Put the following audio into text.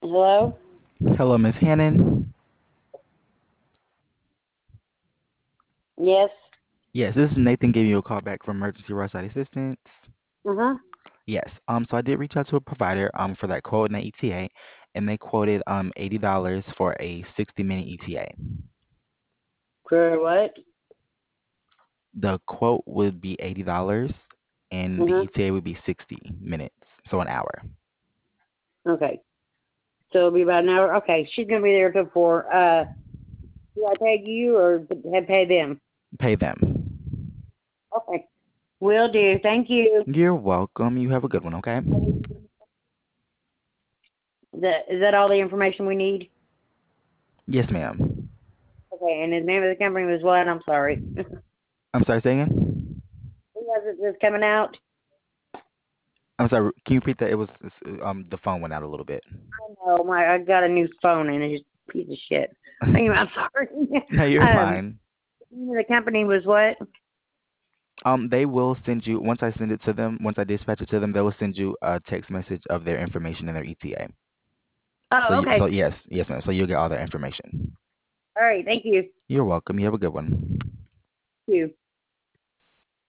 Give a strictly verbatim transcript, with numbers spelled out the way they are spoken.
Hello? Hello, Miss Hannon. Yes. Yes, this is Nathan giving you a call back from Emergency Roadside Assistance. Uh-huh. Yes, um, so I did reach out to a provider um for that quote in the E T A, and they quoted um eighty dollars for a sixty minute E T A. For what? The quote would be eighty dollars, and the Uh-huh. E T A would be sixty minutes, so an hour. Okay. So it'll be about an hour. Okay, she's gonna be there till four. Uh, do I pay you or have pay them? Pay them. Okay. Will do. Thank you. You're welcome. You have a good one, okay? Is that, is that all the information we need? Yes, ma'am. Okay, and the name of the company was what? I'm sorry. Who I'm sorry, say again? was it that's coming out? I'm sorry, can you repeat that? It was it's, um the phone went out a little bit. Oh my, I got a new phone and it's a piece of shit. Anyway, I'm sorry. No, you're um, fine. the company was what? Um, they will send you once I send it to them. Once I dispatch it to them, they will send you a text message of their information and their E T A. So, Oh, you, so okay. yes, yes, ma'am. So you'll get all their information. All right. Thank you. You're welcome. You have a good one. Thank you.